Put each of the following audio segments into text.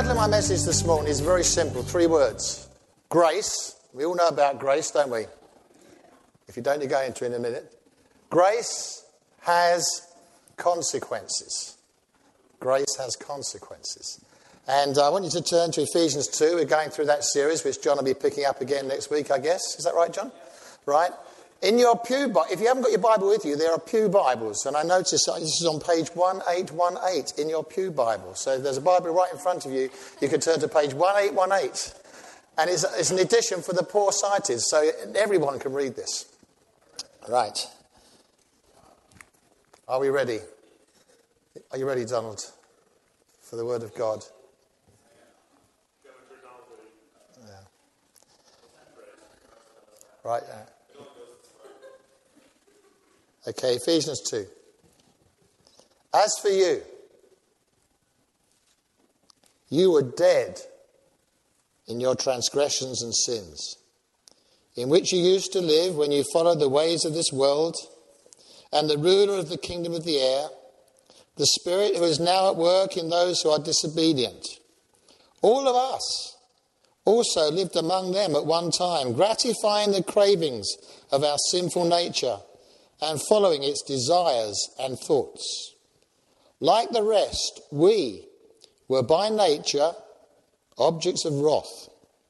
title of my message this morning is very simple, 3 words. Grace. We all know about grace, don't we? If you don't, you go into it in a minute. Grace has consequences. Grace has consequences. And I want you to turn to Ephesians 2. We're going through that series, which John will be picking up again next week, I guess. Is that right, John? Right. In your pew Bible, if you haven't got your Bible with you, there are pew Bibles. And I notice this is on page 1818 in your pew Bible. So there's a Bible right in front of you. You can turn to page 1818. And it's an edition for the poor-sighted, so everyone can read this. Right. Are we ready? Are you ready, Donald, for the Word of God? Yeah. Right. Okay, Ephesians 2. As for you, you were dead in your transgressions and sins, in which you used to live when you followed the ways of this world and the ruler of the kingdom of the air, the spirit who is now at work in those who are disobedient. All of us also lived among them at one time, gratifying the cravings of our sinful nature and following its desires and thoughts. Like the rest, we were by nature objects of wrath.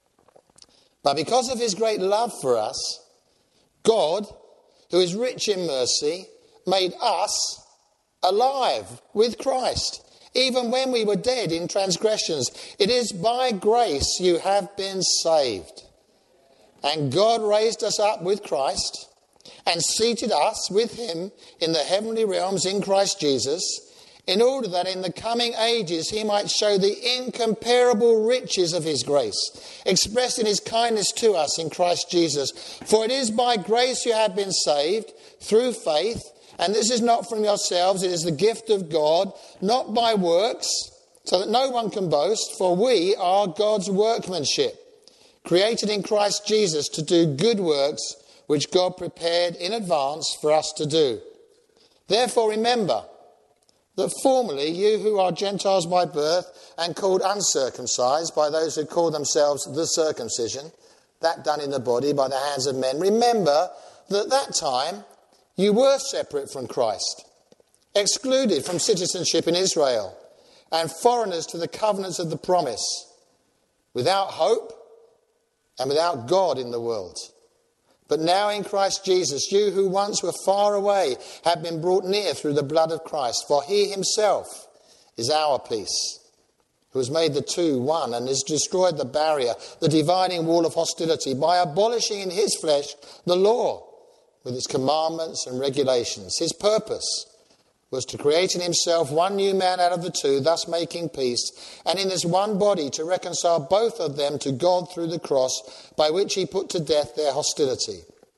But because of his great love for us, God, who is rich in mercy, made us alive with Christ, even when we were dead in transgressions. It is by grace you have been saved. And God raised us up with Christ and seated us with him in the heavenly realms in Christ Jesus, in order that in the coming ages he might show the incomparable riches of his grace, expressed in his kindness to us in Christ Jesus. For it is by grace you have been saved, through faith, and this is not from yourselves, it is the gift of God, not by works, so that no one can boast, for we are God's workmanship, created in Christ Jesus to do good works, which God prepared in advance for us to do. Therefore remember that formerly you who are Gentiles by birth and called uncircumcised by those who call themselves the circumcision, that done in the body by the hands of men, remember that at that time you were separate from Christ, excluded from citizenship in Israel, and foreigners to the covenants of the promise, without hope and without God in the world. But now in Christ Jesus, you who once were far away have been brought near through the blood of Christ. For he himself is our peace, who has made the two one and has destroyed the barrier, the dividing wall of hostility, by abolishing in his flesh the law with its commandments and regulations. His purpose was to create in himself one new man out of the two, thus making peace, and in this one body to reconcile both of them to God through the cross, by which he put to death their hostility.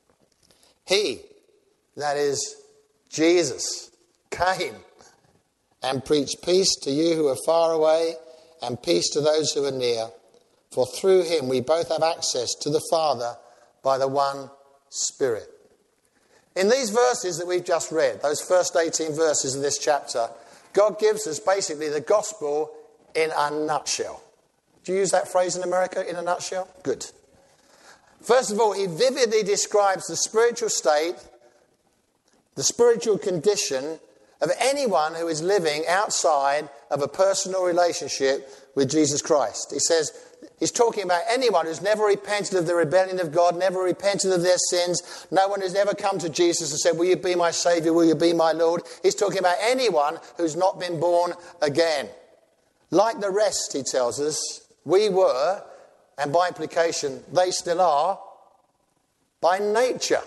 He, that is Jesus, came and preached peace to you who are far away and peace to those who are near. For through him we both have access to the Father by the one Spirit. In these verses that we've just read, those first 18 verses of this chapter, God gives us basically the gospel in a nutshell. Do you use that phrase in America, in a nutshell? Good. First of all, he vividly describes the spiritual state, the spiritual condition of anyone who is living outside of a personal relationship with Jesus Christ. He says, he's talking about anyone who's never repented of the rebellion of God, never repented of their sins, no one who's ever come to Jesus and said, will you be my Saviour, will you be my Lord? He's talking about anyone who's not been born again. Like the rest, he tells us, we were, and by implication, they still are, by nature,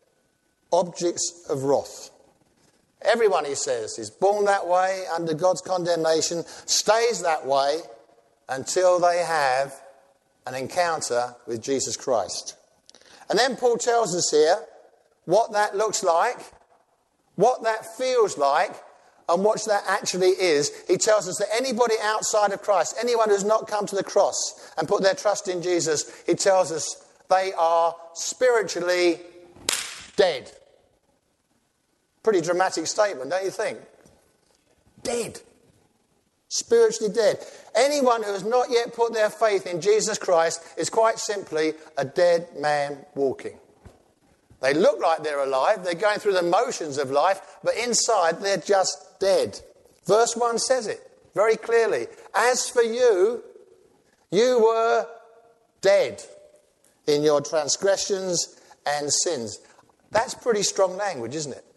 objects of wrath. Everyone, he says, is born that way, under God's condemnation, stays that way, until they have an encounter with Jesus Christ. And then Paul tells us here what that looks like, what that feels like, and what that actually is. He tells us that anybody outside of Christ, anyone who's not come to the cross and put their trust in Jesus, he tells us they are spiritually dead. Pretty dramatic statement, don't you think? Dead. Spiritually dead. Anyone who has not yet put their faith in Jesus Christ is quite simply a dead man walking. They look like they're alive, they're going through the motions of life, but inside they're just dead. Verse 1 says it very clearly. As for you, you were dead in your transgressions and sins. That's pretty strong language, isn't it?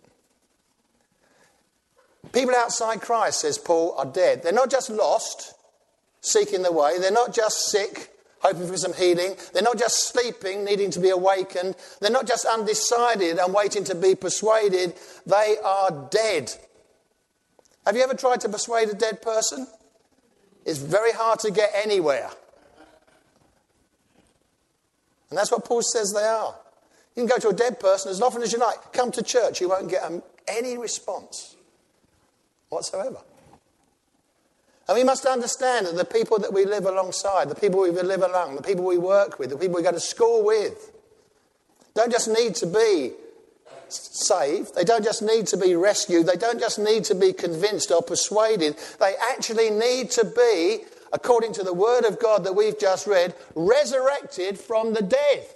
People outside Christ, says Paul, are dead. They're not just lost, seeking the way. They're not just sick, hoping for some healing. They're not just sleeping, needing to be awakened. They're not just undecided and waiting to be persuaded. They are dead. Have you ever tried to persuade a dead person? It's very hard to get anywhere. And that's what Paul says they are. You can go to a dead person as often as you like. Come to church, you won't get any response whatsoever. And we must understand that the people that we live alongside, the people we live along, the people we work with, the people we go to school with, don't just need to be saved. They don't just need to be rescued. They don't just need to be convinced or persuaded. They actually need to be, according to the word of God that we've just read, resurrected from the dead.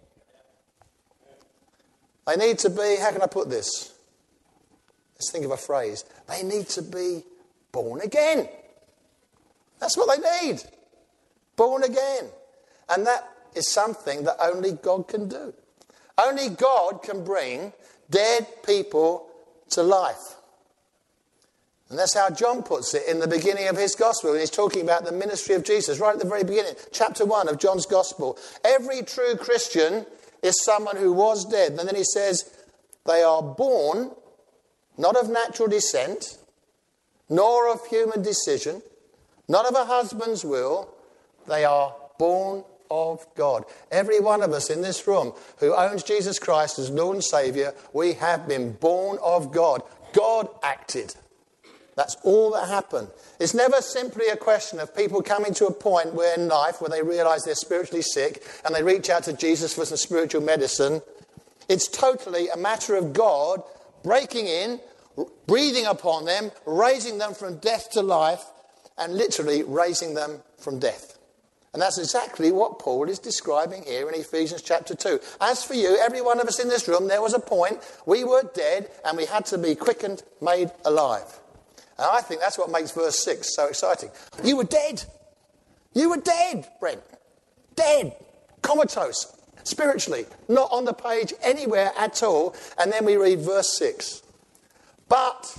They need to be, how can I put this? Let's think of a phrase. They need to be born again. That's what they need. Born again. And that is something that only God can do. Only God can bring dead people to life. And that's how John puts it in the beginning of his gospel. And he's talking about the ministry of Jesus right at the very beginning. Chapter 1 of John's gospel. Every true Christian is someone who was dead. And then he says, they are born, not of natural descent, nor of human decision, not of a husband's will. They are born of God. Every one of us in this room who owns Jesus Christ as Lord and Saviour, we have been born of God. God acted. That's all that happened. It's never simply a question of people coming to a point where in life where they realise they're spiritually sick and they reach out to Jesus for some spiritual medicine. It's totally a matter of God breaking in, breathing upon them, raising them from death to life, and literally raising them from death. And that's exactly what Paul is describing here in Ephesians chapter 2. As for you, every one of us in this room, there was a point we were dead and we had to be quickened, made alive. And I think that's what makes verse 6 so exciting. You were dead. You were dead, Brent. Dead. Comatose. Spiritually. Not on the page anywhere at all. And then we read verse 6. But,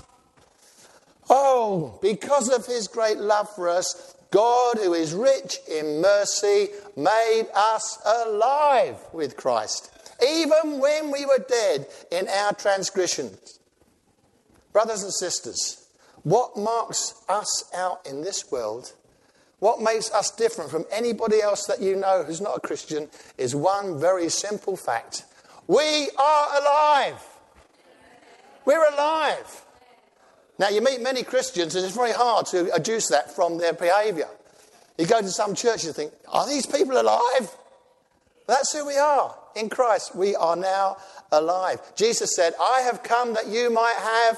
because of his great love for us, God, who is rich in mercy, made us alive with Christ, even when we were dead in our transgressions. Brothers and sisters, what marks us out in this world, what makes us different from anybody else that you know who's not a Christian, is one very simple fact. We are alive. We're alive. Now, you meet many Christians, and it's very hard to adduce that from their behaviour. You go to some churches and think, are these people alive? That's who we are. In Christ, we are now alive. Jesus said, I have come that you might have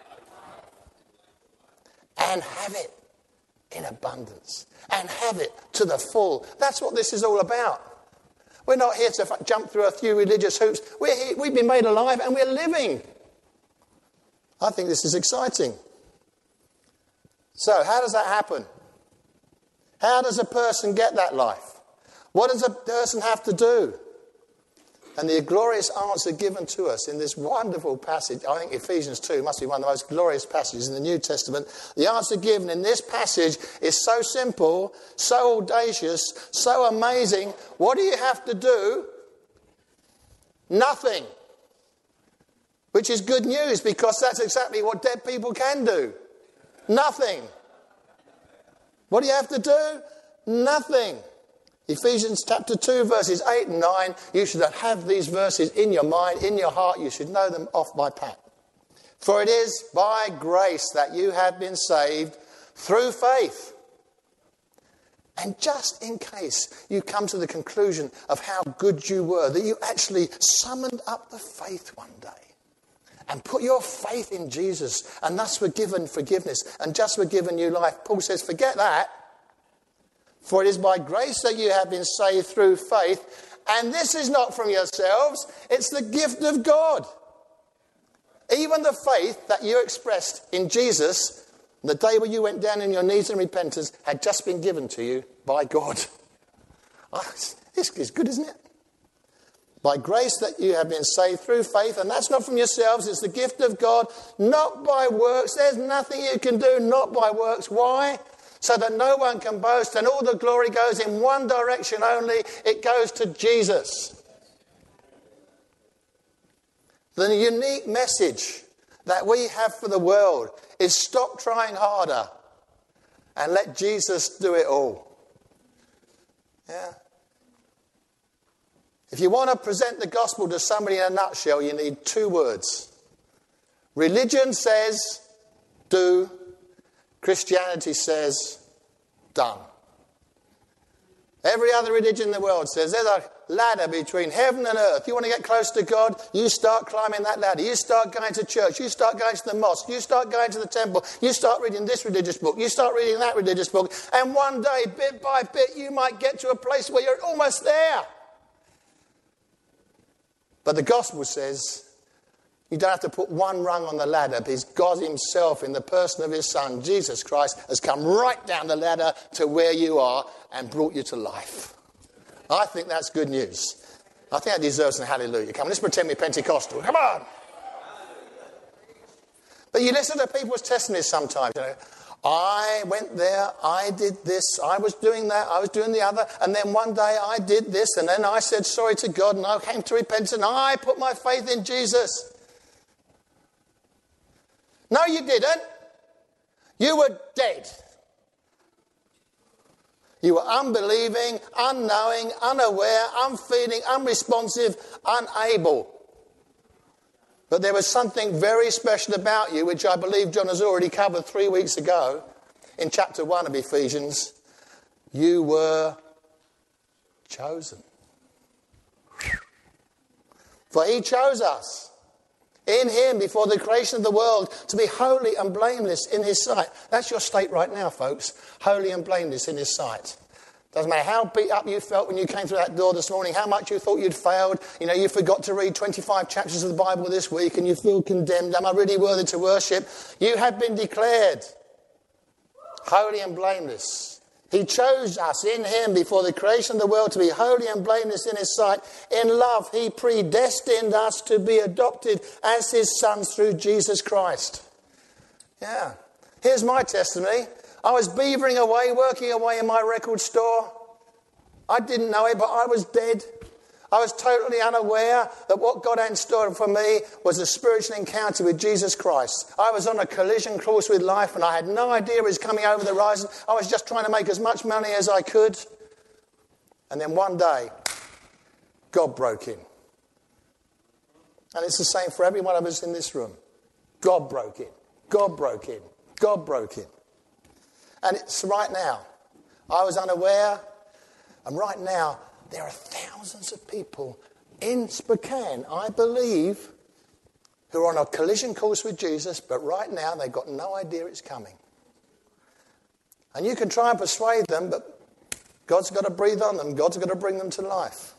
and have it in abundance. And have it to the full. That's what this is all about. We're not here to jump through a few religious hoops. We've been made alive and we're living. I think this is exciting. So, how does that happen? How does a person get that life? What does a person have to do? And the glorious answer given to us in this wonderful passage, I think Ephesians 2 must be one of the most glorious passages in the New Testament. The answer given in this passage is so simple, so audacious, so amazing. What do you have to do? Nothing. Which is good news because that's exactly what dead people can do. Nothing. What do you have to do? Nothing. Ephesians chapter 2 verses 8 and 9. You should have these verses in your mind, in your heart. You should know them off by pat. For it is by grace that you have been saved through faith. And just in case you come to the conclusion of how good you were, that you actually summoned up the faith one day and put your faith in Jesus, and thus forgiven forgiveness, and just forgiven new life. Paul says, forget that. For it is by grace that you have been saved through faith, and this is not from yourselves, it's the gift of God. Even the faith that you expressed in Jesus, the day when you went down on your knees in repentance, had just been given to you by God. Oh, this is good, isn't it? By grace that you have been saved through faith, and that's not from yourselves, it's the gift of God, not by works. There's nothing you can do, not by works. Why? So that no one can boast, and all the glory goes in one direction only. It goes to Jesus. The unique message that we have for the world is stop trying harder and let Jesus do it all. Yeah. If you want to present the gospel to somebody in a nutshell, you need 2 words. Religion says, do. Christianity says, done. Every other religion in the world says there's a ladder between heaven and earth. You want to get close to God? You start climbing that ladder. You start going to church. You start going to the mosque. You start going to the temple. You start reading this religious book. You start reading that religious book. And one day, bit by bit, you might get to a place where you're almost there. But the gospel says you don't have to put one rung on the ladder, because God himself, in the person of his Son, Jesus Christ, has come right down the ladder to where you are and brought you to life. I think that's good news. I think that deserves an hallelujah. Come on, let's pretend we're Pentecostal. Come on. But you listen to people's testimonies sometimes. You know, I went there, I did this, I was doing that, I was doing the other, and then one day I did this, and then I said sorry to God, and I came to repentance, and I put my faith in Jesus. No, you didn't. You were dead. You were unbelieving, unknowing, unaware, unfeeling, unresponsive, unable. But there was something very special about you, which I believe John has already covered 3 weeks ago in chapter 1 of Ephesians. You were chosen. For he chose us in him before the creation of the world to be holy and blameless in his sight. That's your state right now, folks. Holy and blameless in his sight. Doesn't matter how beat up you felt when you came through that door this morning, how much you thought you'd failed. You know, you forgot to read 25 chapters of the Bible this week and you feel condemned. Am I really worthy to worship? You have been declared holy and blameless. He chose us in him before the creation of the world to be holy and blameless in his sight. In love, he predestined us to be adopted as his sons through Jesus Christ. Yeah. Here's my testimony. I was beavering away, working away in my record store. I didn't know it, but I was dead. I was totally unaware that what God had in store for me was a spiritual encounter with Jesus Christ. I was on a collision course with life, and I had no idea it was coming over the horizon. I was just trying to make as much money as I could. And then one day, God broke in. And it's the same for every one of us in this room. God broke in. God broke in. God broke in. And it's right now. I was unaware. And right now, there are thousands of people in Spokane, I believe, who are on a collision course with Jesus, but right now they've got no idea it's coming. And you can try and persuade them, but God's got to breathe on them. God's got to bring them to life.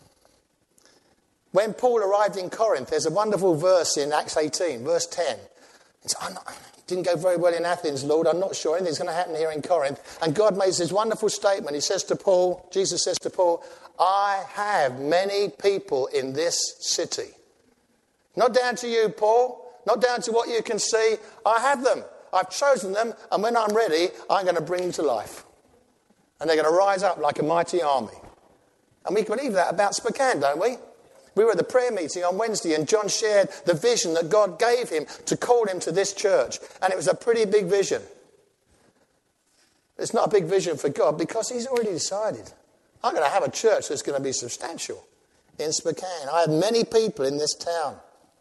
When Paul arrived in Corinth, there's a wonderful verse in Acts 18, verse 10. It's, didn't go very well in Athens, Lord. I'm not sure anything's going to happen here in Corinth. And God makes this wonderful statement. He says to Paul, Jesus says to Paul, I have many people in this city. Not down to you, Paul. Not down to what you can see. I have them. I've chosen them. And when I'm ready, I'm going to bring them to life. And they're going to rise up like a mighty army. And we believe that about Spokane, don't we? We were at the prayer meeting on Wednesday and John shared the vision that God gave him to call him to this church. And it was a pretty big vision. It's not a big vision for God because he's already decided. I'm going to have a church that's going to be substantial in Spokane. I have many people in this town.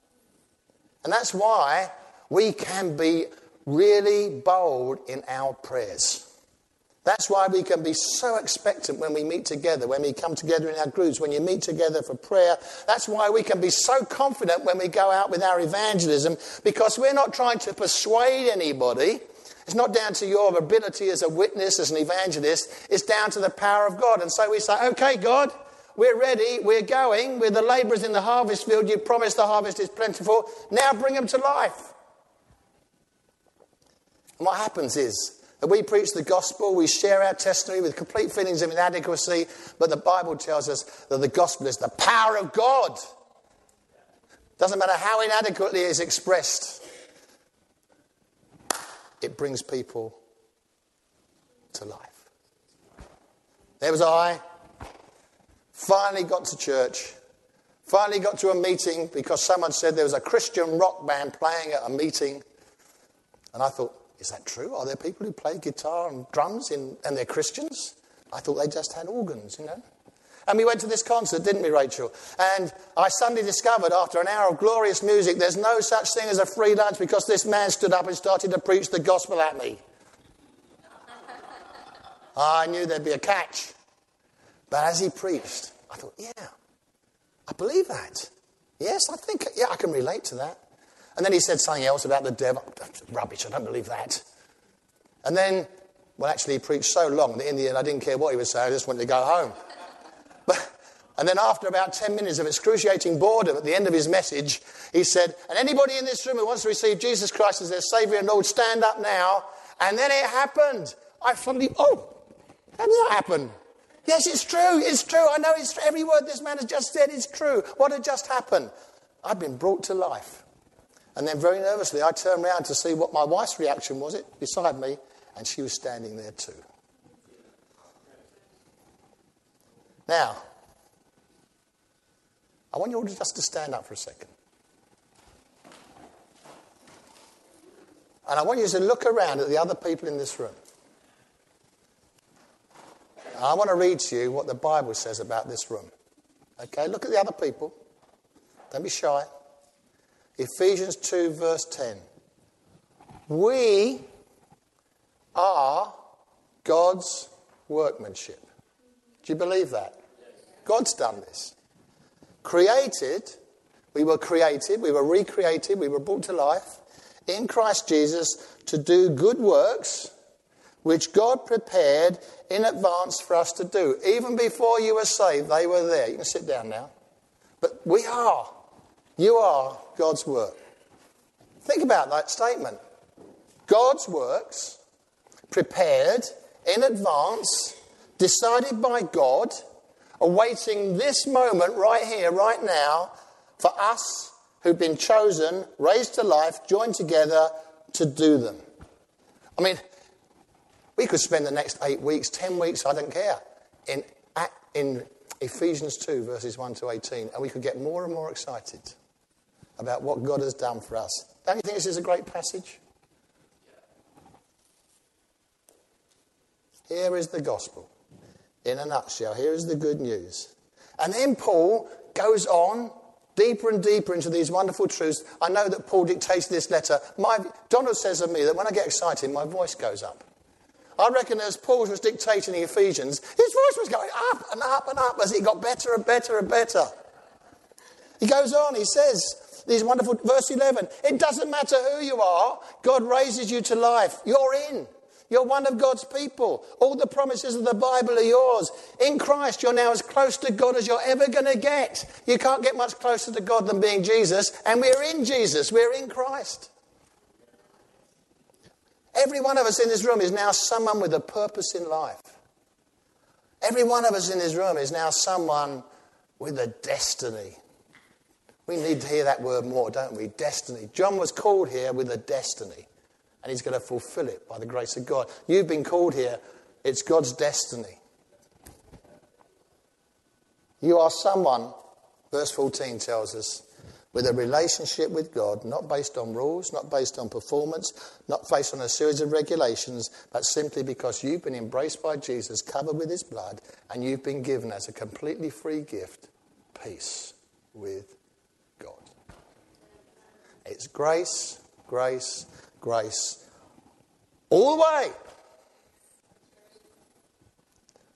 And that's why we can be really bold in our prayers. That's why we can be so expectant when we meet together, when we come together in our groups, when you meet together for prayer. That's why we can be so confident when we go out with our evangelism, because we're not trying to persuade anybody. It's not down to your ability as a witness, as an evangelist. It's down to the power of God. And so we say, okay, God, we're ready, we're going, we're the labourers in the harvest field. You promised the harvest is plentiful. Now bring them to life. And what happens is that we preach the gospel, we share our testimony with complete feelings of inadequacy, but the Bible tells us that the gospel is the power of God. Doesn't matter how inadequately it is expressed, it brings people to life. There was I, finally got to church, finally got to a meeting because someone said there was a Christian rock band playing at a meeting. And I thought, is that true? Are there people who play guitar and drums and they're Christians? I thought they just had organs, And we went to this concert, didn't we, Rachel? And I suddenly discovered after an hour of glorious music, there's no such thing as a free lunch because this man stood up and started to preach the gospel at me. I knew there'd be a catch. But as he preached, I thought, yeah, I believe that. Yes, I can relate to that. And then he said something else about the devil. Rubbish, I don't believe that. And then, actually he preached so long that in the end I didn't care what he was saying, I just wanted to go home. And then after about 10 minutes of excruciating boredom at the end of his message, he said, and anybody in this room who wants to receive Jesus Christ as their Saviour and Lord, stand up now. And then it happened. I suddenly, how did that happen? Yes, it's true. I know it's true. Every word this man has just said is true. What had just happened? I'd been brought to life. And then very nervously, I turned around to see what my wife's reaction was beside me, and she was standing there too. Now, I want you all just to stand up for a second. And I want you to look around at the other people in this room. And I want to read to you what the Bible says about this room. Okay, look at the other people. Don't be shy. Ephesians 2 verse 10. We are God's workmanship. Do you believe that? God's done this. We were recreated, we were brought to life in Christ Jesus to do good works which God prepared in advance for us to do. Even before you were saved, they were there. You can sit down now. But you are God's work. Think about that statement. God's works, prepared in advance, decided by God, awaiting this moment right here, right now, for us who've been chosen, raised to life, joined together to do them. I mean, we could spend the next 8 weeks, 10 weeks, I don't care, in Ephesians 2, verses 1 to 18, and we could get more and more excited about what God has done for us. Don't you think this is a great passage? Here is the gospel. In a nutshell, here is the good news. And then Paul goes on deeper and deeper into these wonderful truths. I know that Paul dictates this letter. Donald says of me that when I get excited, my voice goes up. I reckon as Paul was dictating the Ephesians, his voice was going up and up and up as it got better and better and better. He goes on, he says, these wonderful, verse 11, it doesn't matter who you are, God raises you to life. You're in. You're one of God's people. All the promises of the Bible are yours. In Christ, you're now as close to God as you're ever going to get. You can't get much closer to God than being Jesus. And we're in Jesus. We're in Christ. Every one of us in this room is now someone with a purpose in life. Every one of us in this room is now someone with a destiny. We need to hear that word more, don't we? Destiny. John was called here with a destiny. And he's going to fulfill it by the grace of God. You've been called here. It's God's destiny. You are someone, verse 14 tells us, with a relationship with God, not based on rules, not based on performance, not based on a series of regulations, but simply because you've been embraced by Jesus, covered with his blood, and you've been given as a completely free gift, peace with God. It's grace, grace, grace, all the way.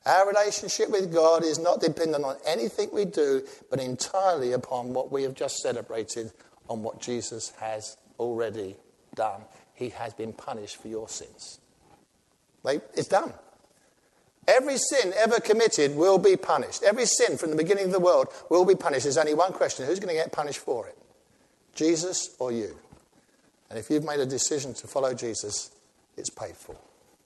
Our relationship with God is not dependent on anything we do, but entirely upon what we have just celebrated, on what Jesus has already done. He has been punished for your sins. It's done. Every sin ever committed will be punished. Every sin from the beginning of the world will be punished. There's only one question: who's going to get punished for it? Jesus or you? And if you've made a decision to follow Jesus, it's paid for.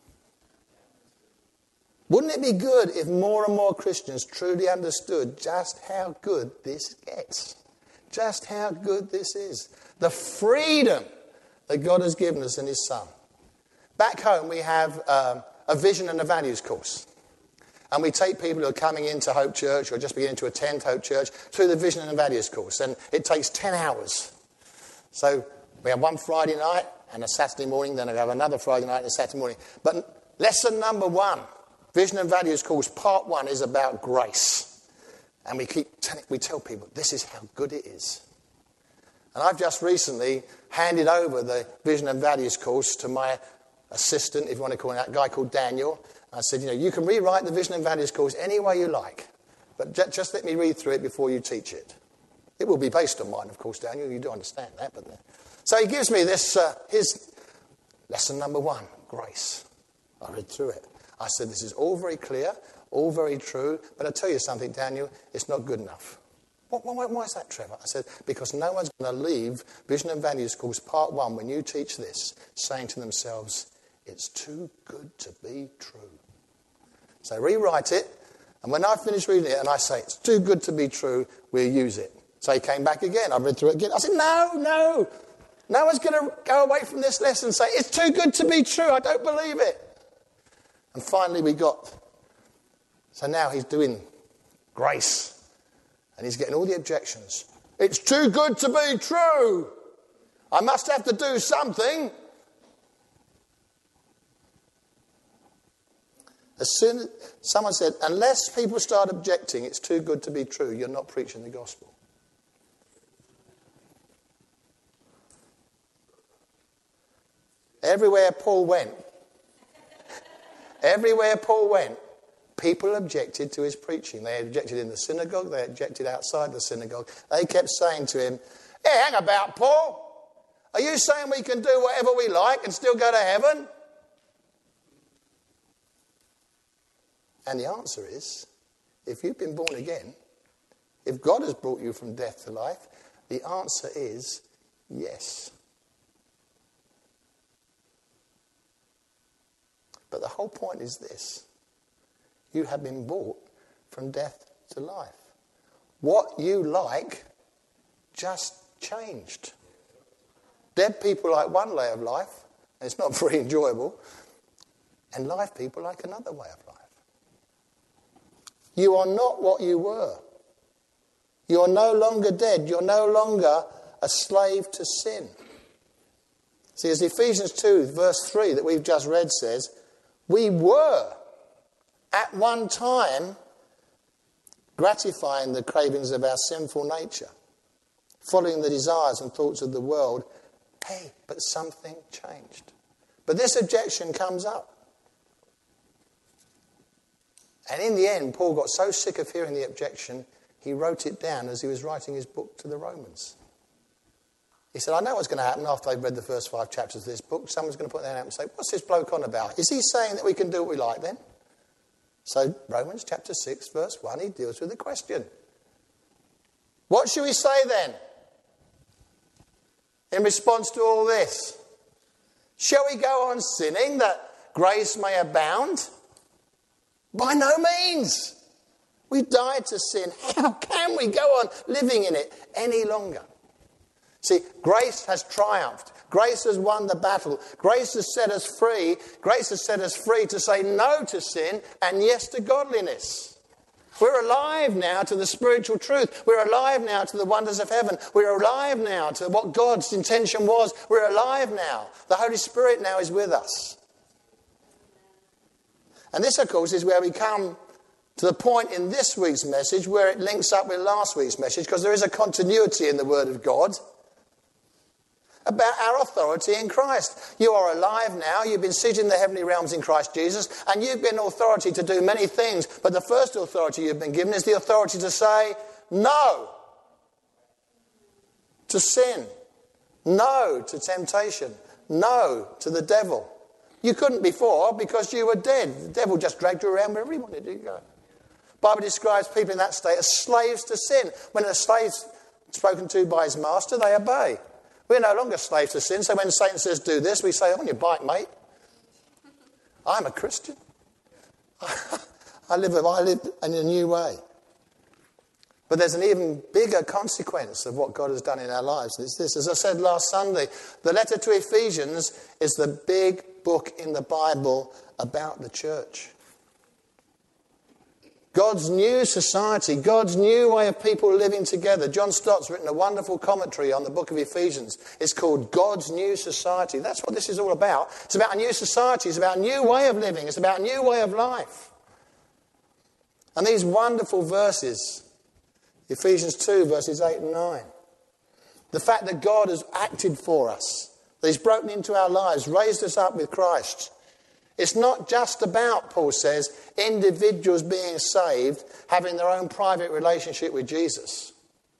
Wouldn't it be good if more and more Christians truly understood just how good this gets? Just how good this is. The freedom that God has given us in his Son. Back home we have a vision and a values course. And we take people who are coming into Hope Church or just beginning to attend Hope Church through the vision and values course. And it takes 10 hours. So we have one Friday night and a Saturday morning. Then we have another Friday night and a Saturday morning. But lesson number 1, Vision and Values course, part 1 is about grace. And we tell people, this is how good it is. And I've just recently handed over the Vision and Values course to my assistant, if you want to call him that, guy called Daniel. I said, you can rewrite the Vision and Values course any way you like, but just let me read through it before you teach it. It will be based on mine, of course, Daniel. You do understand that. So he gives me this, his lesson number 1, grace. I read through it. I said, this is all very clear, all very true, but I tell you something, Daniel, it's not good enough. Why is that, Trevor? I said, because no one's going to leave Vision and Values course part 1 when you teach this, saying to themselves, it's too good to be true. So rewrite it, and when I finish reading it and I say, it's too good to be true, we'll use it. So he came back again. I read through it again. I said, no one's going to go away from this lesson and say, it's too good to be true, I don't believe it. And finally so now he's doing grace. And he's getting all the objections. It's too good to be true. I must have to do something. Someone said, unless people start objecting, it's too good to be true, you're not preaching the gospel. Everywhere Paul went, people objected to his preaching. They objected in the synagogue. They objected outside the synagogue. They kept saying to him, hey, hang about, Paul. Are you saying we can do whatever we like and still go to heaven? And the answer is, if you've been born again, if God has brought you from death to life, the answer is yes. But the whole point is this. You have been brought from death to life. What you like just changed. Dead people like one way of life, and it's not very enjoyable, and live people like another way of life. You are not what you were. You are no longer dead. You're no longer a slave to sin. See, as Ephesians 2, verse 3 that we've just read says, we were at one time gratifying the cravings of our sinful nature, following the desires and thoughts of the world. Hey, but something changed. But this objection comes up. And in the end, Paul got so sick of hearing the objection, he wrote it down as he was writing his book to the Romans. He said, I know what's going to happen after I've read the first 5 chapters of this book. Someone's going to put their hand up and say, what's this bloke on about? Is he saying that we can do what we like then? So Romans chapter 6, verse 1, he deals with the question. What should we say then in response to all this? Shall we go on sinning that grace may abound? By no means. We died to sin. How can we go on living in it any longer? See, grace has triumphed. Grace has won the battle. Grace has set us free. Grace has set us free to say no to sin and yes to godliness. We're alive now to the spiritual truth. We're alive now to the wonders of heaven. We're alive now to what God's intention was. We're alive now. The Holy Spirit now is with us. And this, of course, is where we come to the point in this week's message where it links up with last week's message, because there is a continuity in the Word of God. about our authority in Christ. You are alive now. You've been seated in the heavenly realms in Christ Jesus, and you've been authority to do many things. But the first authority you've been given is the authority to say no to sin, no to temptation, no to the devil. You couldn't before because you were dead. The devil just dragged you around wherever he wanted you to go. The Bible describes people in that state as slaves to sin. When a slave's spoken to by his master, they obey. We're no longer slaves to sin, so when Satan says do this, we say, on your bike, mate. I'm a Christian. I live in a new way. But there's an even bigger consequence of what God has done in our lives. And it's this. As I said last Sunday, the letter to Ephesians is the big book in the Bible about the church. God's new society, God's new way of people living together. John Stott's written a wonderful commentary on the book of Ephesians. It's called God's New Society. That's what this is all about. It's about a new society. It's about a new way of living. It's about a new way of life. And these wonderful verses, Ephesians 2, verses 8 and 9. The fact that God has acted for us, that he's broken into our lives, raised us up with Christ. It's not just about, Paul says, individuals being saved, having their own private relationship with Jesus.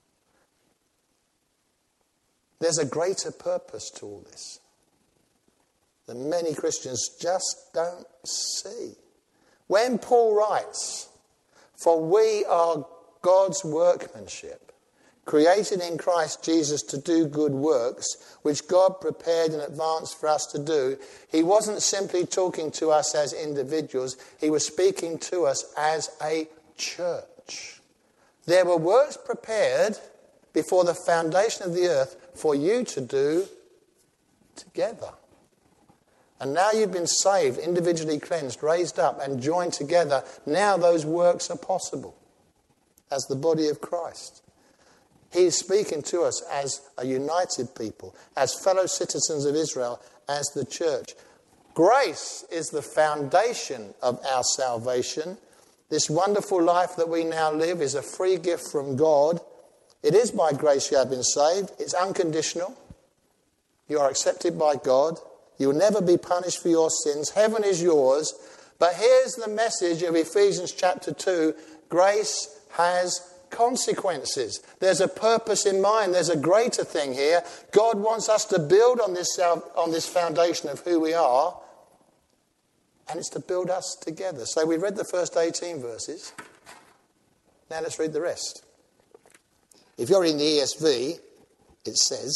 There's a greater purpose to all this that many Christians just don't see. When Paul writes, "For we are God's workmanship, created in Christ Jesus to do good works, which God prepared in advance for us to do," he wasn't simply talking to us as individuals. He was speaking to us as a church. There were works prepared before the foundation of the earth for you to do together. And now you've been saved, individually cleansed, raised up and joined together. Now those works are possible as the body of Christ. He's speaking to us as a united people, as fellow citizens of Israel, as the church. Grace is the foundation of our salvation. This wonderful life that we now live is a free gift from God. It is by grace you have been saved. It's unconditional. You are accepted by God. You will never be punished for your sins. Heaven is yours. But here's the message of Ephesians chapter 2. Grace has consequences. There's a purpose in mind. There's a greater thing here. God wants us to build on this foundation of who we are, and it's to build us together. So we read the first 18 verses. Now let's read the rest. If you're in the ESV, it says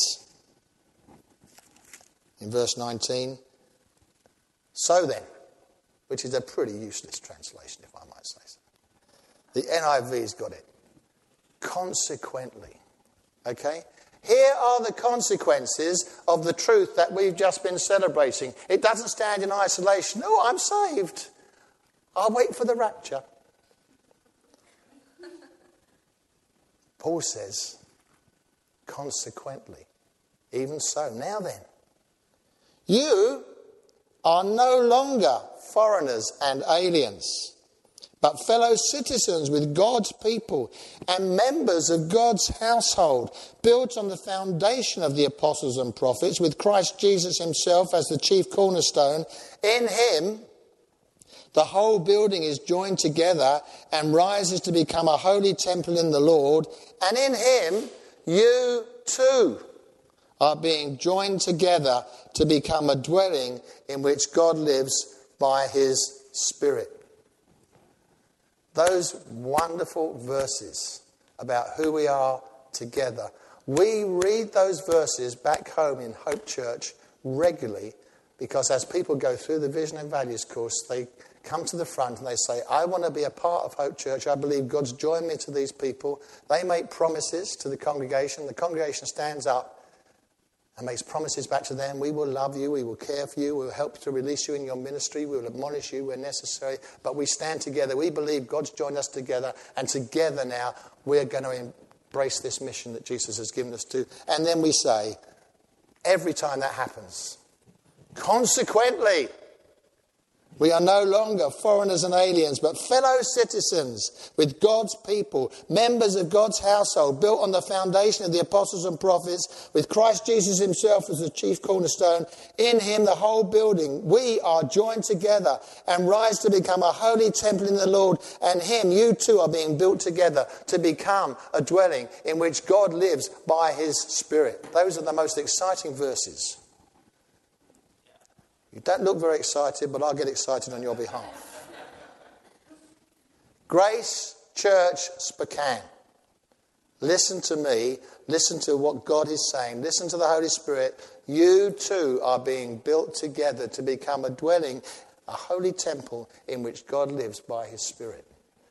in verse 19, "So then," which is a pretty useless translation, if I might say so. The NIV's got it. Consequently. Okay? Here are the consequences of the truth that we've just been celebrating. It doesn't stand in isolation. "Oh, I'm saved. I'll wait for the rapture." Paul says, consequently. Even so, now then, you are no longer foreigners and aliens, but fellow citizens with God's people and members of God's household, built on the foundation of the apostles and prophets, with Christ Jesus himself as the chief cornerstone. In him, the whole building is joined together and rises to become a holy temple in the Lord. And in him, you too are being joined together to become a dwelling in which God lives by his Spirit. Those wonderful verses about who we are together. We read those verses back home in Hope Church regularly because as people go through the Vision and Values course, they come to the front and they say, "I want to be a part of Hope Church. I believe God's joined me to these people." They make promises to the congregation. The congregation stands up and makes promises back to them. "We will love you, we will care for you, we will help to release you in your ministry, we will admonish you where necessary, but we stand together. We believe God's joined us together, and together now we're going to embrace this mission that Jesus has given us to." And then we say, every time that happens, consequently, We are no longer foreigners and aliens, but fellow citizens with God's people, members of God's household, built on the foundation of the apostles and prophets, with Christ Jesus himself as the chief cornerstone. In him, the whole building, we are joined together and rise to become a holy temple in the Lord. And him, you too, are being built together to become a dwelling in which God lives by his Spirit. Those are the most exciting verses. You don't look very excited, but I'll get excited on your behalf. Grace Church Spokane. Listen to me. Listen to what God is saying. Listen to the Holy Spirit. You too are being built together to become a dwelling, a holy temple in which God lives by his Spirit.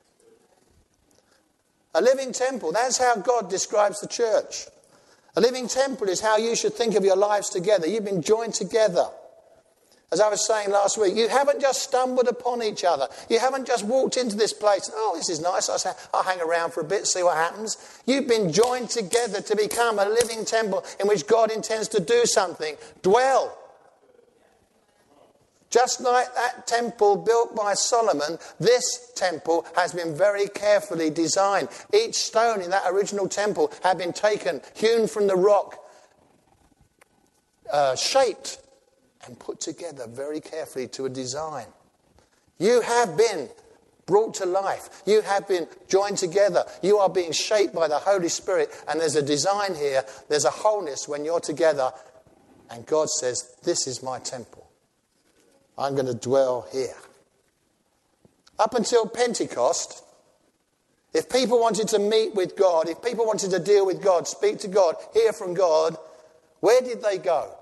A living temple. That's how God describes the church. A living temple is how you should think of your lives together. You've been joined together. As I was saying last week, you haven't just stumbled upon each other. You haven't just walked into this place. Oh, this is nice. I'll hang around for a bit, see what happens. You've been joined together to become a living temple in which God intends to do something. Dwell. Just like that temple built by Solomon, this temple has been very carefully designed. Each stone in that original temple had been taken, hewn from the rock, shaped, and put together very carefully to a design. You have been brought to life. You have been joined together. You are being shaped by the Holy Spirit. And there's a design here. There's a wholeness when you're together. And God says, this is my temple. I'm going to dwell here. Up until Pentecost, if people wanted to meet with God, if people wanted to deal with God, speak to God, hear from God, where did they go?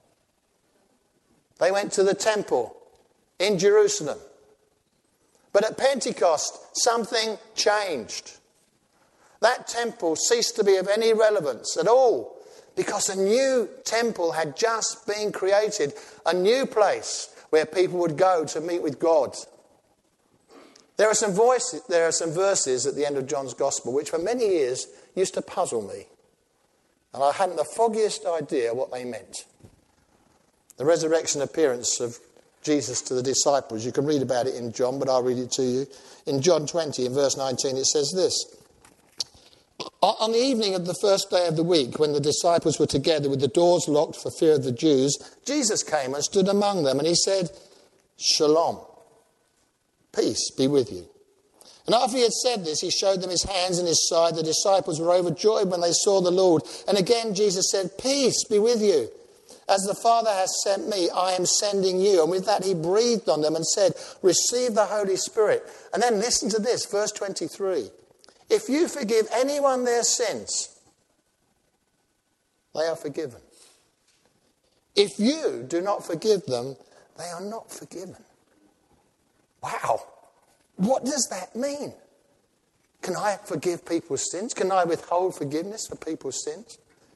They went to the temple in Jerusalem. But at Pentecost, something changed. That temple ceased to be of any relevance at all because a new temple had just been created, a new place where people would go to meet with God. There are some verses at the end of John's Gospel which for many years used to puzzle me. And I hadn't the foggiest idea what they meant. The resurrection appearance of Jesus to the disciples. You can read about it in John, but I'll read it to you. In John 20, in verse 19, it says this. On the evening of the first day of the week, when the disciples were together with the doors locked for fear of the Jews, Jesus came and stood among them, and he said, Shalom, peace be with you. And after he had said this, he showed them his hands and his side. The disciples were overjoyed when they saw the Lord. And again Jesus said, peace be with you. As the Father has sent me, I am sending you. And with that he breathed on them and said, receive the Holy Spirit. And then listen to this, verse 23. If you forgive anyone their sins, they are forgiven. If you do not forgive them, they are not forgiven. Wow. What does that mean? Can I forgive people's sins? Can I withhold forgiveness for people's sins?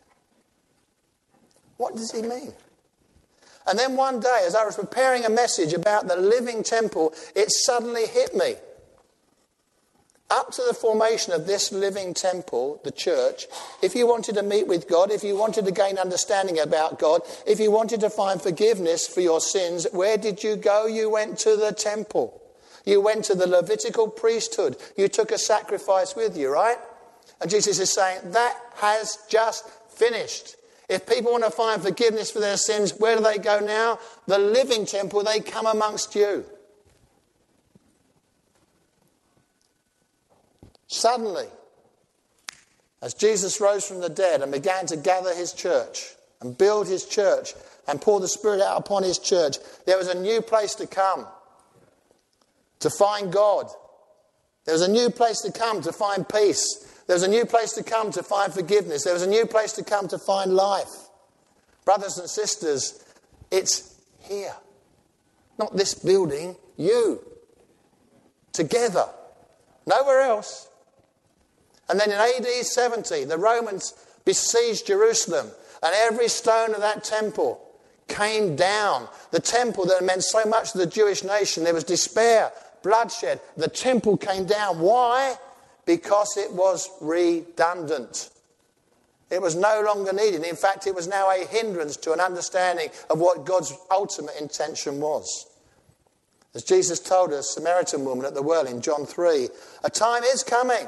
What does he mean? And then one day, as I was preparing a message about the living temple, it suddenly hit me. Up to the formation of this living temple, the church, if you wanted to meet with God, if you wanted to gain understanding about God, if you wanted to find forgiveness for your sins, where did you go? You went to the temple. You went to the Levitical priesthood. You took a sacrifice with you, right? And Jesus is saying, that has just finished. If people want to find forgiveness for their sins, where do they go now? The living temple, they come amongst you. Suddenly, as Jesus rose from the dead and began to gather his church and build his church and pour the Spirit out upon his church, there was a new place to come to find God. There was a new place to come to find peace. There was a new place to come to find forgiveness. There was a new place to come to find life. Brothers and sisters, it's here. Not this building, you. Together. Nowhere else. And then in AD 70, the Romans besieged Jerusalem, and every stone of that temple came down. The temple that meant so much to the Jewish nation, there was despair, bloodshed. The temple came down. Why? Because it was redundant. It was no longer needed. In fact, it was now a hindrance to an understanding of what God's ultimate intention was. As Jesus told a Samaritan woman at the well in John 3, a time is coming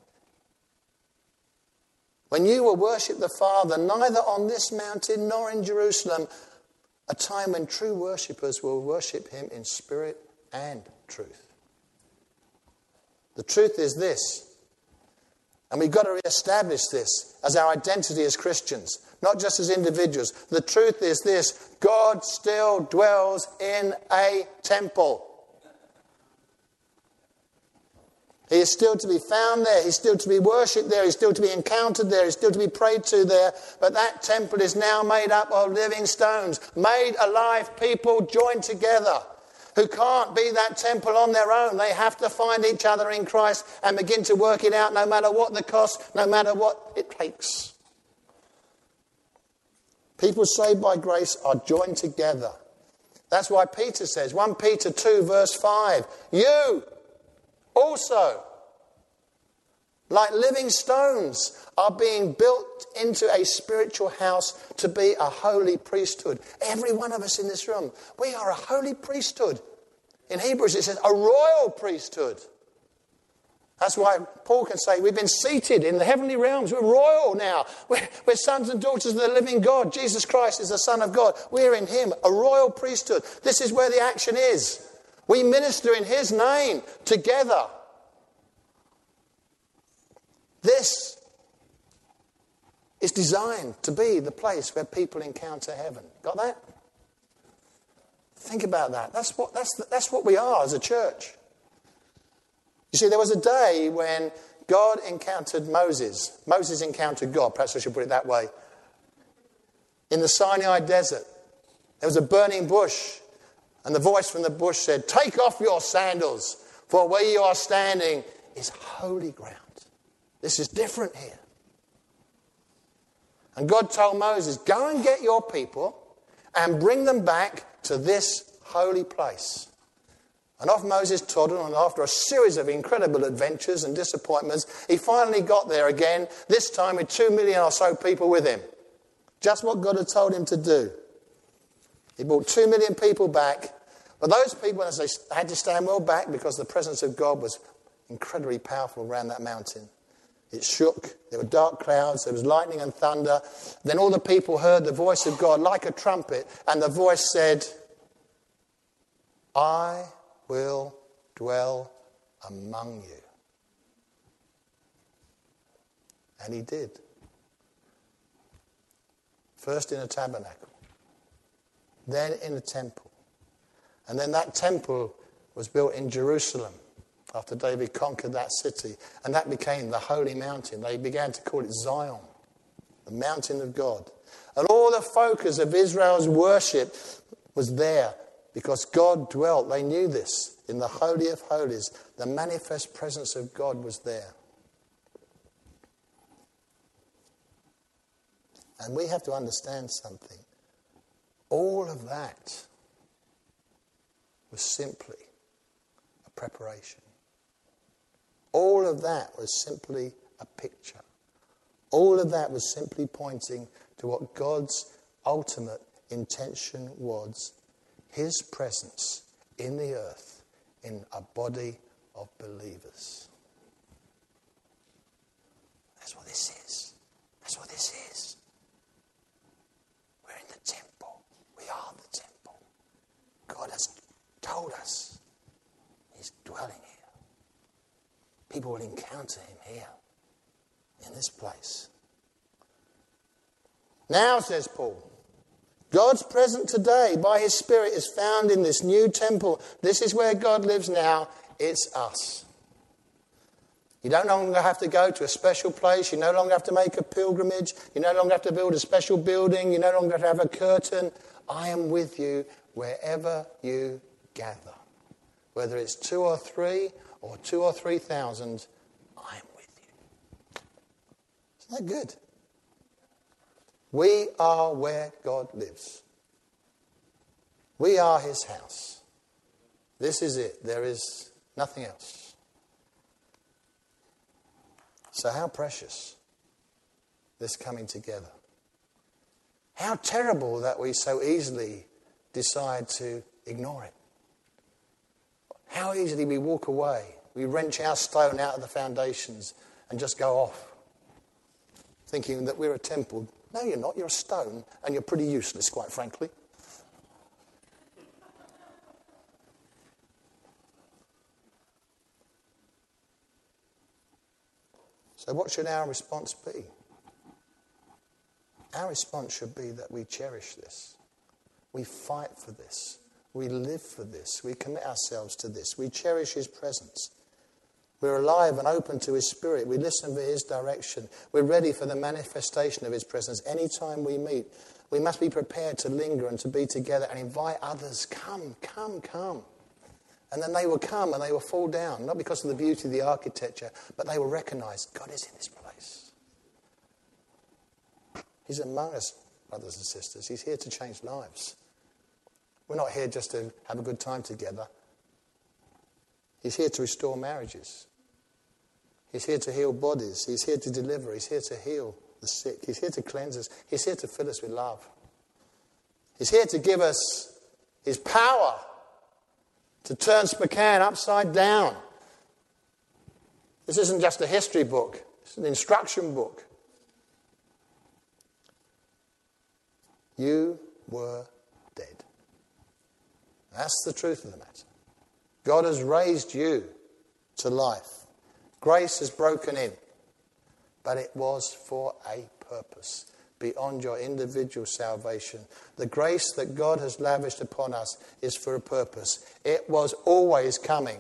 when you will worship the Father neither on this mountain nor in Jerusalem, a time when true worshippers will worship him in spirit and truth. The truth is this, and we've got to re-establish this as our identity as Christians, not just as individuals. The truth is this, God still dwells in a temple. He is still to be found there. He's still to be worshipped there. He's still to be encountered there. He's still to be prayed to there. But that temple is now made up of living stones, made alive people joined together, who can't be that temple on their own. They have to find each other in Christ and begin to work it out no matter what the cost, no matter what it takes. People saved by grace are joined together. That's why Peter says, 1 Peter 2 verse 5, you also, like living stones, are being built into a spiritual house to be a holy priesthood. Every one of us in this room, we are a holy priesthood. In Hebrews it says a royal priesthood. That's why Paul can say we've been seated in the heavenly realms. We're royal now. We're sons and daughters of the living God. Jesus Christ is the Son of God. We're in him, a royal priesthood. This is where the action is. We minister in his name together. This is designed to be the place where people encounter heaven. Got that? Think about that. That's what we are as a church. You see, there was a day when God encountered Moses. Moses encountered God, perhaps I should put it that way. In the Sinai desert, there was a burning bush. And the voice from the bush said, take off your sandals, for where you are standing is holy ground. This is different here. And God told Moses, go and get your people and bring them back to this holy place. And off Moses toddled, and after a series of incredible adventures and disappointments, he finally got there again, this time with 2 million or so people with him. Just what God had told him to do. He brought 2 million people back. But those people, as they had to stand well back because the presence of God was incredibly powerful around that mountain. It shook. There were dark clouds. There was lightning and thunder. Then all the people heard the voice of God like a trumpet. And the voice said, I will dwell among you. And he did. First in a tabernacle. Then in a temple. And then that temple was built in Jerusalem after David conquered that city. And that became the holy mountain. They began to call it Zion, the mountain of God. And all the focus of Israel's worship was there because God dwelt. They knew this. In the Holy of Holies, the manifest presence of God was there. And we have to understand something. All of that was simply a preparation. All of that was simply a picture. All of that was simply pointing to what God's ultimate intention was. His presence in the earth in a body of believers. That's what this is. That's what this is. We're in the temple. We are the temple. God has told us he's dwelling here. People will encounter him here, in this place. Now, says Paul, God's presence today by his Spirit is found in this new temple. This is where God lives now. It's us. You don't longer have to go to a special place. You no longer have to make a pilgrimage. You no longer have to build a special building. You no longer have to have a curtain. I am with you wherever you gather. Whether it's 2 or 3 or 2 or 3,000, I am with you. Isn't that good? We are where God lives. We are his house. This is it. There is nothing else. So how precious this coming together. How terrible that we so easily decide to ignore it. How easily we walk away. We wrench our stone out of the foundations and just go off, thinking that we're a temple. No, you're not. You're a stone, and you're pretty useless, quite frankly. So what should our response be? Our response should be that we cherish this. We fight for this. We live for this. We commit ourselves to this. We cherish his presence. We're alive and open to his spirit. We listen for his direction. We're ready for the manifestation of his presence. Anytime we meet, we must be prepared to linger and to be together and invite others. Come, come, come. And then they will come and they will fall down, not because of the beauty of the architecture, but they will recognize God is in this place. He's among us, brothers and sisters. He's here to change lives. We're not here just to have a good time together. He's here to restore marriages. He's here to heal bodies. He's here to deliver. He's here to heal the sick. He's here to cleanse us. He's here to fill us with love. He's here to give us his power to turn Spokane upside down. This isn't just a history book. It's an instruction book. You were dead. That's the truth of the matter. God has raised you to life. Grace has broken in. But it was for a purpose beyond your individual salvation. The grace that God has lavished upon us is for a purpose. It was always coming.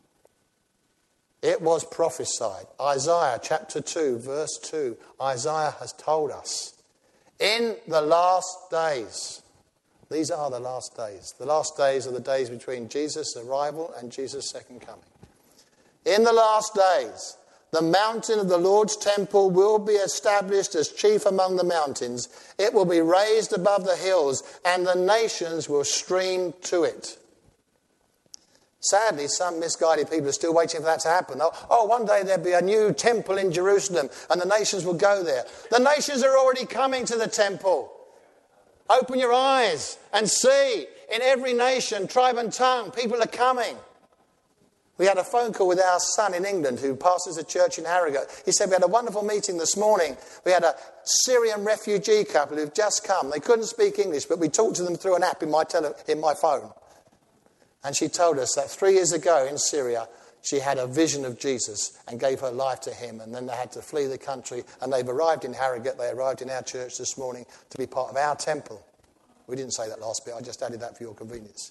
It was prophesied. Isaiah chapter 2, verse 2. Isaiah has told us, in the last days, these are the last days. The last days are the days between Jesus' arrival and Jesus' second coming. In the last days, the mountain of the Lord's temple will be established as chief among the mountains. It will be raised above the hills, and the nations will stream to it. Sadly, some misguided people are still waiting for that to happen. One day there'll be a new temple in Jerusalem, and the nations will go there. The nations are already coming to the temple. Open your eyes and see. In every nation, tribe and tongue, people are coming. We had a phone call with our son in England who pastors a church in Harrogate. He said, we had a wonderful meeting this morning. We had a Syrian refugee couple who've just come. They couldn't speak English, but we talked to them through an app in my phone. And she told us that 3 years ago in Syria, she had a vision of Jesus and gave her life to him. And then they had to flee the country. And they've arrived in Harrogate. They arrived in our church this morning to be part of our temple. We didn't say that last bit. I just added that for your convenience.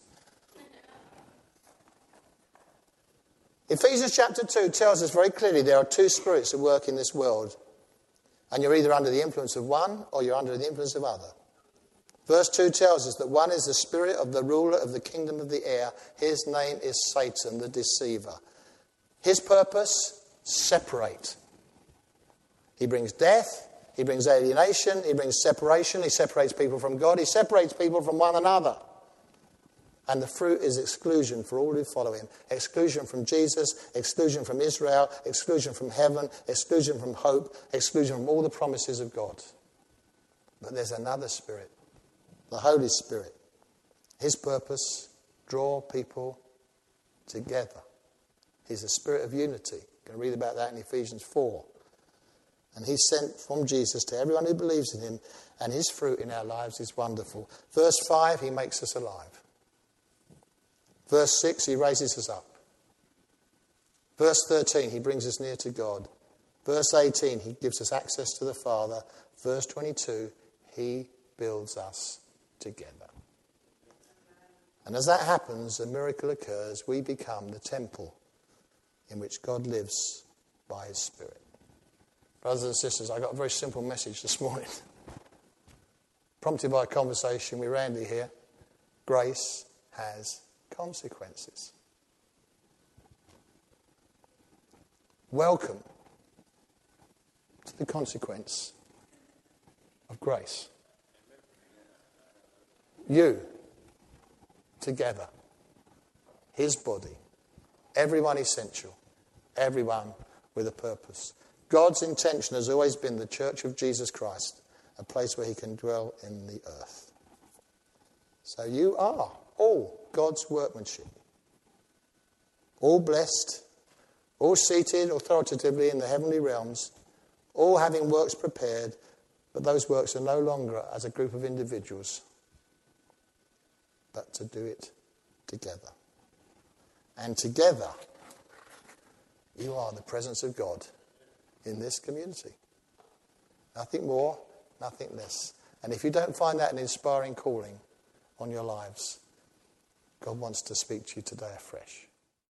Ephesians chapter 2 tells us very clearly there are two spirits at work in this world. And you're either under the influence of one or you're under the influence of other. Verse 2 tells us that one is the spirit of the ruler of the kingdom of the air. His name is Satan, the deceiver. His purpose, separate. He brings death, he brings alienation, he brings separation, he separates people from God, he separates people from one another. And the fruit is exclusion for all who follow him. Exclusion from Jesus, exclusion from Israel, exclusion from heaven, exclusion from hope, exclusion from all the promises of God. But there's another spirit, the Holy Spirit. His purpose, draw people together. He's a spirit of unity. You can read about that in Ephesians 4. And he's sent from Jesus to everyone who believes in him, and his fruit in our lives is wonderful. Verse 5, he makes us alive. Verse 6, he raises us up. Verse 13, he brings us near to God. Verse 18, he gives us access to the Father. Verse 22, he builds us together. And as that happens, a miracle occurs. We become the temple in which God lives by his Spirit. Brothers and sisters, I got a very simple message this morning. Prompted by a conversation with Randy here. Grace has consequences. Welcome to the consequence of grace. You, together, his body, everyone essential, everyone with a purpose. God's intention has always been the church of Jesus Christ, a place where he can dwell in the earth. So you are all God's workmanship. all blessed, all seated authoritatively in the heavenly realms, all having works prepared, but those works are no longer as a group of individuals, but to do it together. And together, you are the presence of God in this community. Nothing more, nothing less. And if you don't find that an inspiring calling on your lives, God wants to speak to you today afresh.